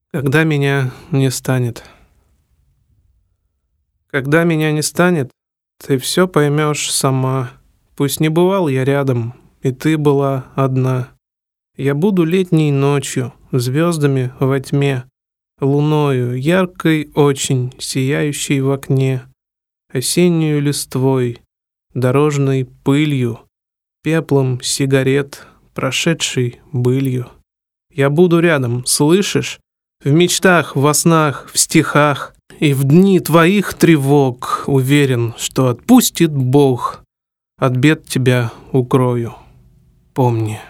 Когда меня не станет. Когда меня не станет, ты все поймешь сама. Пусть не бывал я рядом, и ты была одна. Я буду летней ночью, звездами во тьме, луною, яркой очень, сияющей в окне, осеннюю листвой, дорожной пылью, пеплом сигарет, прошедшей былью. Я буду рядом, слышишь? В мечтах, во снах, в стихах. И в дни твоих тревог уверен, что отпустит Бог. От бед тебя укрою. Помни.